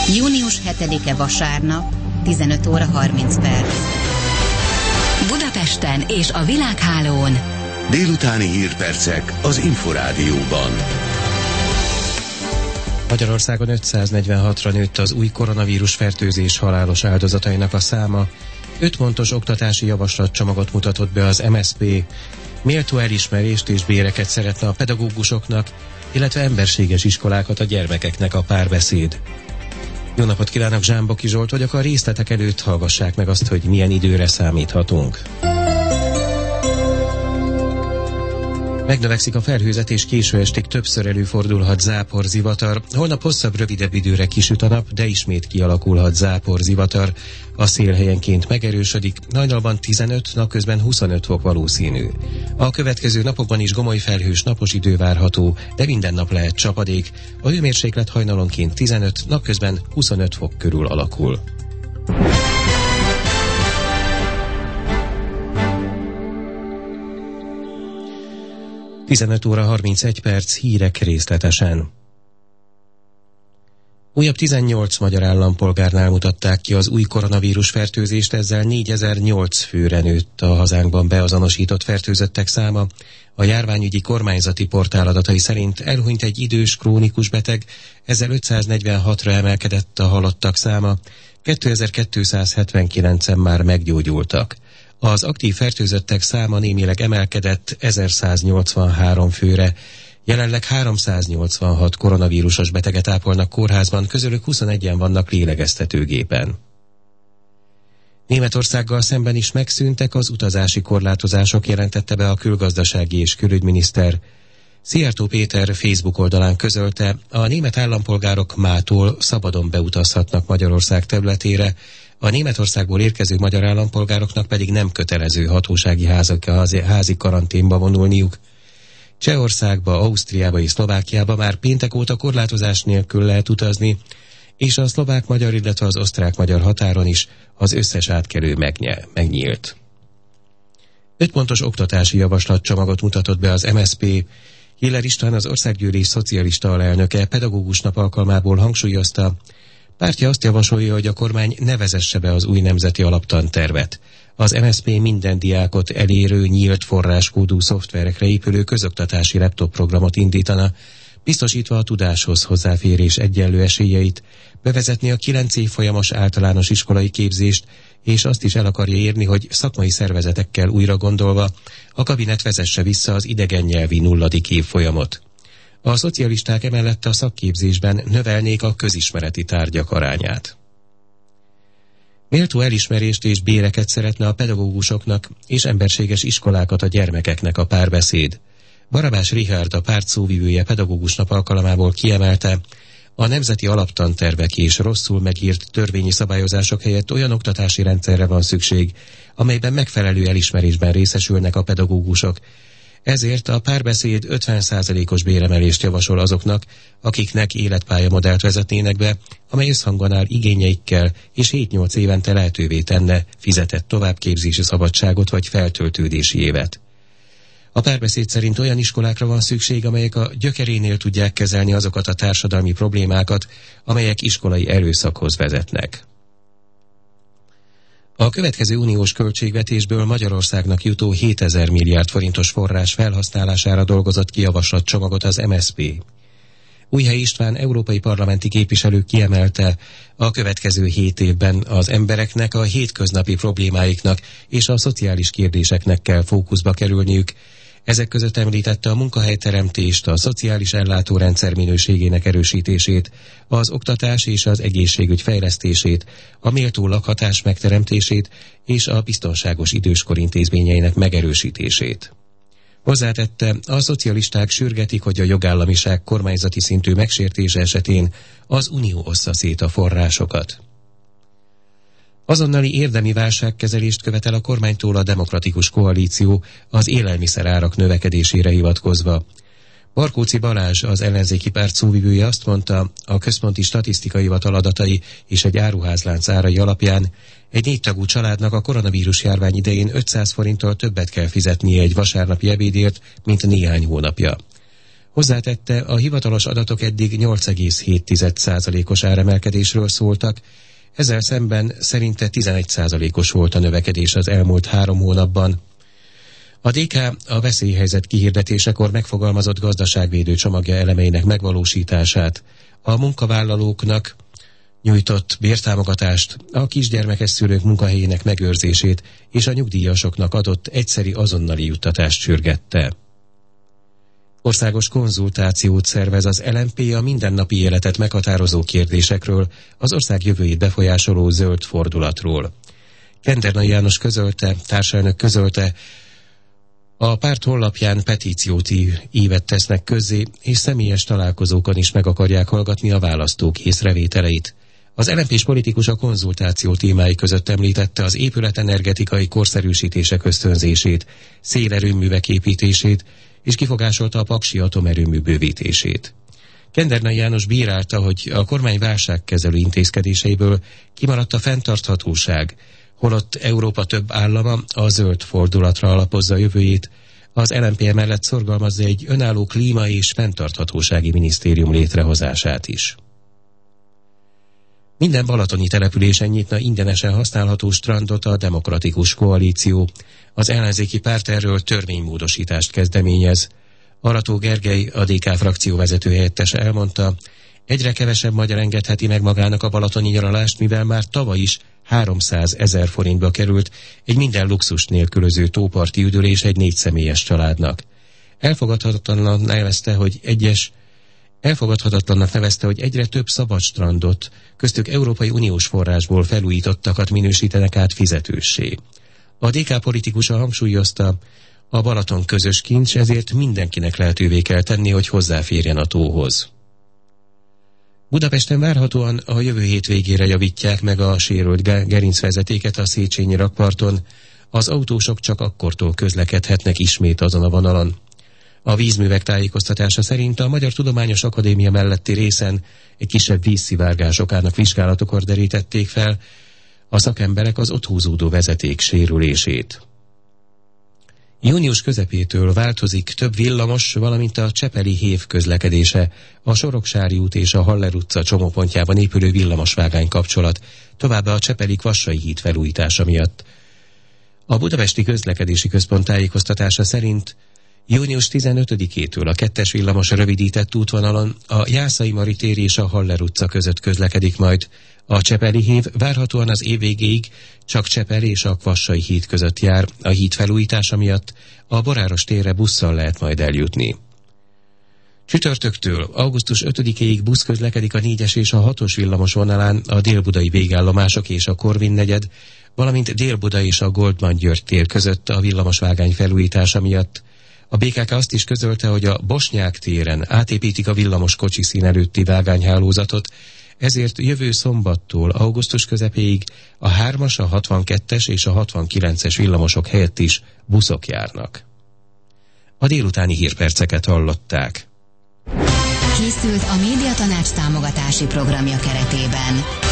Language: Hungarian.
Június 7-e vasárnap, 15 óra 30 perc. Budapesten és a világhálón. Délutáni hírpercek az Inforádióban. Magyarországon 546-ra nőtt az új koronavírus fertőzés halálos áldozatainak a száma. 5 pontos oktatási javaslatcsomagot mutatott be az MSZP. Méltó elismerést és béreket szeretne a pedagógusoknak, illetve emberséges iskolákat a gyermekeknek a Párbeszéd. Jó napot kívánok, Zsámboki Zsolt vagyok, a részletek előtt hallgassák meg azt, hogy milyen időre számíthatunk. Megnövekszik a felhőzet, és késő estig többször előfordulhat záporzivatar. Holnap hosszabb, rövidebb időre kisüt a nap, de ismét kialakulhat záporzivatar. A szél helyenként megerősödik, hajnalban 15, napközben 25 fok valószínű. A következő napokban is gomoly felhős napos idő várható, de minden nap lehet csapadék. A hőmérséklet hajnalonként 15, napközben 25 fok körül alakul. – 15 óra 31 perc, hírek részletesen. Újabb 18 magyar állampolgárnál mutatták ki az új koronavírus fertőzést, ezzel 4008 főre nőtt a hazánkban beazonosított fertőzöttek száma. A járványügyi kormányzati portál adatai szerint elhunyt egy idős krónikus beteg, ezzel 546-ra emelkedett a halottak száma, 2279-en már meggyógyultak. Az aktív fertőzöttek száma némileg emelkedett 1183 főre. Jelenleg 386 koronavírusos beteget ápolnak kórházban, közülük 21-en vannak lélegeztetőgépen. Németországgal szemben is megszűntek az utazási korlátozások, jelentette be a külgazdasági és külügyminiszter. Szijjártó Péter Facebook oldalán közölte, a német állampolgárok mától szabadon beutazhatnak Magyarország területére, a Németországból érkező magyar állampolgároknak pedig nem kötelező hatósági házi karanténba vonulniuk. Csehországba, Ausztriába és Szlovákiába már péntek óta korlátozás nélkül lehet utazni, és a szlovák-magyar, illetve az osztrák-magyar határon is az összes átkelő megnyílt. 5 pontos oktatási javaslatcsomagot mutatott be az MSZP. Hiller István, az Országgyűlés szocialista alelnöke pedagógus nap alkalmából hangsúlyozta, pártja azt javasolja, hogy a kormány ne vezesse be az új nemzeti alaptantervet. Az MSZP minden diákot elérő, nyílt forráskódú szoftverekre épülő közoktatási laptop programot indítana, biztosítva a tudáshoz hozzáférés egyenlő esélyeit, bevezetni a 9 évfolyamos általános iskolai képzést, és azt is el akarja érni, hogy szakmai szervezetekkel újra gondolva a kabinet vezesse vissza az idegen nyelvi 0. évfolyamot. A szocialisták emellett a szakképzésben növelnék a közismereti tárgyak arányát. Méltó elismerést és béreket szeretne a pedagógusoknak, és emberséges iskolákat a gyermekeknek a Párbeszéd. Barabás Richárd, a párt szóvivője pedagógus nap alkalmából kiemelte, a nemzeti alaptantervek és rosszul megírt törvényi szabályozások helyett olyan oktatási rendszerre van szükség, amelyben megfelelő elismerésben részesülnek a pedagógusok. Ezért a Párbeszéd 50%-os béremelést javasol azoknak, akiknek életpályamodellt vezetnének be, amely összhangban áll igényeikkel, és 7-8 évente lehetővé tenne fizetett továbbképzési szabadságot vagy feltöltődési évet. A Párbeszéd szerint olyan iskolákra van szükség, amelyek a gyökerénél tudják kezelni azokat a társadalmi problémákat, amelyek iskolai erőszakhoz vezetnek. A következő uniós költségvetésből Magyarországnak jutó 7000 milliárd forintos forrás felhasználására dolgozott ki javaslatcsomagot az MSZP. Újhelyi István európai parlamenti képviselő kiemelte, a következő 7 évben az embereknek a hétköznapi problémáiknak és a szociális kérdéseknek kell fókuszba kerülniük. Ezek között említette a munkahelyteremtést, a szociális ellátórendszer minőségének erősítését, az oktatás és az egészségügy fejlesztését, a méltó lakhatás megteremtését és a biztonságos időskor intézményeinek megerősítését. Hozzátette, a szocialisták sürgetik, hogy a jogállamiság kormányzati szintű megsértése esetén az Unió ossza szét a forrásokat. Azonnali érdemi válságkezelést követel a kormánytól a Demokratikus Koalíció az élelmiszerárak növekedésére hivatkozva. Barkóczy Balázs, az ellenzéki párt szóvivője azt mondta, a Központi Statisztikai Hivatal adatai és egy áruházlánc árai alapján egy 4 tagú családnak a koronavírus járvány idején 500 forinttal többet kell fizetnie egy vasárnapi ebédért, mint néhány hónapja. Hozzátette, a hivatalos adatok eddig 8,7%-os áremelkedésről szóltak, ezzel szemben szerinte 11%-os volt a növekedés az elmúlt 3 hónapban. A DK a veszélyhelyzet kihirdetésekor megfogalmazott gazdaságvédő csomagja elemeinek megvalósítását, a munkavállalóknak nyújtott bértámogatást, a kisgyermekes szülők munkahelyének megőrzését és a nyugdíjasoknak adott egyszeri azonnali juttatást sürgette. Országos konzultációt szervez az LMP a mindennapi életet meghatározó kérdésekről, az ország jövőjét befolyásoló zöld fordulatról. Kendernai János társelnök közölte, a párt honlapján petíciót ívet tesznek közzé, és személyes találkozókon is meg akarják hallgatni a választók észrevételeit. Az LMP-s politikus a konzultáció témái között említette az épületenergetikai korszerűsítések ösztönzését, szélerőművek építését, és kifogásolta a paksi atomerőmű bővítését. Kendernai János bírálta, hogy a kormány válságkezelő intézkedéseiből kimaradt a fenntarthatóság, holott Európa több állama a zöld fordulatra alapozza jövőjét, az LMP mellett szorgalmazza egy önálló klíma- és fenntarthatósági minisztérium létrehozását is. Minden balatoni településen nyitna ingyenesen használható strandot a Demokratikus Koalíció. Az ellenzéki párt erről törvénymódosítást kezdeményez. Arató Gergely, a DK frakció vezető helyettese elmondta, egyre kevesebb magyar engedheti meg magának a balatoni nyaralást, mivel már tavaly is 300 000 forintba került egy minden luxust nélkülöző tóparti üdülés egy 4 személyes családnak. Elfogadhatatlannak nevezte, hogy egyre több szabad strandot, köztük Európai Uniós forrásból felújítottakat minősítenek át fizetőssé. A DK politikusa hangsúlyozta, a Balaton közös kincs, ezért mindenkinek lehetővé kell tenni, hogy hozzáférjen a tóhoz. Budapesten várhatóan a jövő hét végére javítják meg a sérült gerincvezetéket a Széchenyi rakparton, az autósok csak akkortól közlekedhetnek ismét azon a vonalon. A vízművek tájékoztatása szerint a Magyar Tudományos Akadémia melletti részen egy kisebb vízszivárgás okának vizsgálatokor derítették fel a szakemberek az ott húzódó vezeték sérülését. Június közepétől változik több villamos, valamint a Csepeli hév közlekedése, a Soroksári út és a Haller utca csomópontjában épülő villamosvágány kapcsolat, továbbá a Csepeli Kvassai híd felújítása miatt. A Budapesti Közlekedési Központ tájékoztatása szerint június 15-től a 2-es villamos rövidített útvonalon a Jászai Mari tér és a Haller utca között közlekedik majd. A Csepeli hév várhatóan az év végéig csak Csepel és a Kvassai híd között jár. A híd felújítása miatt a Boráros térre busszal lehet majd eljutni. Csütörtöktől augusztus 5-ig busz közlekedik a 4-es és a 6-os villamos vonalán a délbudai végállomások és a Korvin negyed, valamint Dél-Buda és a Goldman György tér között a villamosvágány felújítása miatt. A BKK azt is közölte, hogy a Bosnyák téren átépítik a villamos kocsiszín előtti vágányhálózatot, ezért jövő szombattól augusztus közepéig a 3-as, a 62-es és a 69-es villamosok helyett is buszok járnak. A délutáni hírperceket hallották. Készült a Médiatanács támogatási programja keretében.